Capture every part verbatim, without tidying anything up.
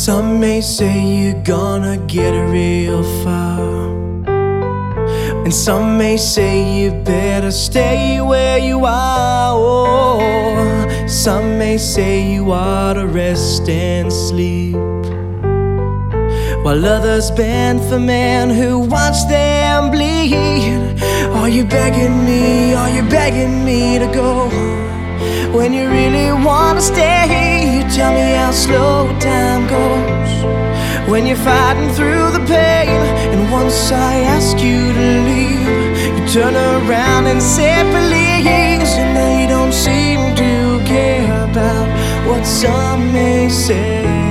Some may say you're gonna get real far, and some may say you better stay where you are. Oh, some may say you ought to rest and sleep, while others bend for men who watch them bleed. Are you begging me, are you begging me to go, when you really wanna stay? You tell me how slow time goes when you're fighting through the pain. And once I ask you to leave, you turn around and say please. And now you don't seem to care about what some may say.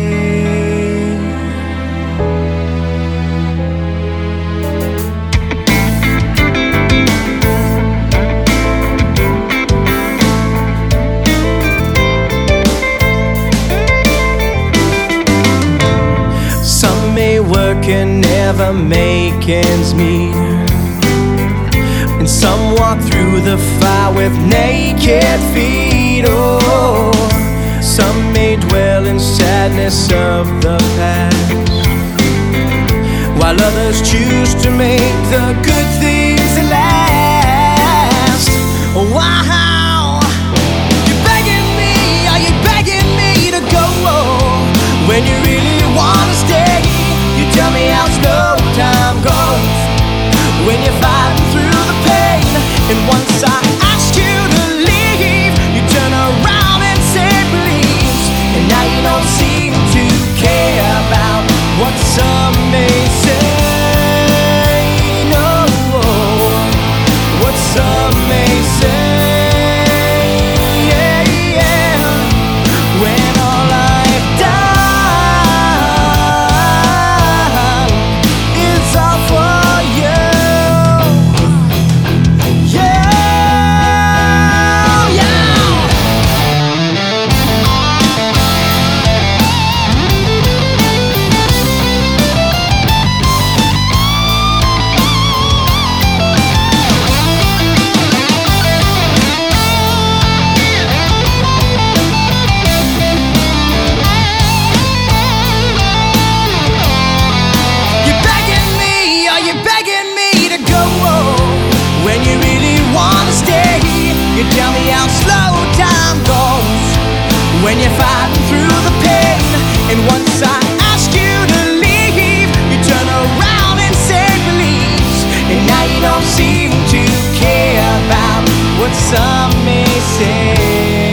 Work and never make ends meet, and some walk through the fire with naked feet. Oh, some may dwell in sadness of the past, while others choose to make the good things last. Oh, wow, you're begging me, are you begging me to go, when you really wanna stay? You tell me how slow time goes when you're fighting through the pain. And once I asked you to leave, you turn around and say please. And now you don't seem to care about what some may say. No, what some may say. You tell me how slow time goes when you're fighting through the pain. And once I ask you to leave, you turn around and say please. And now you don't seem to care about what some may say.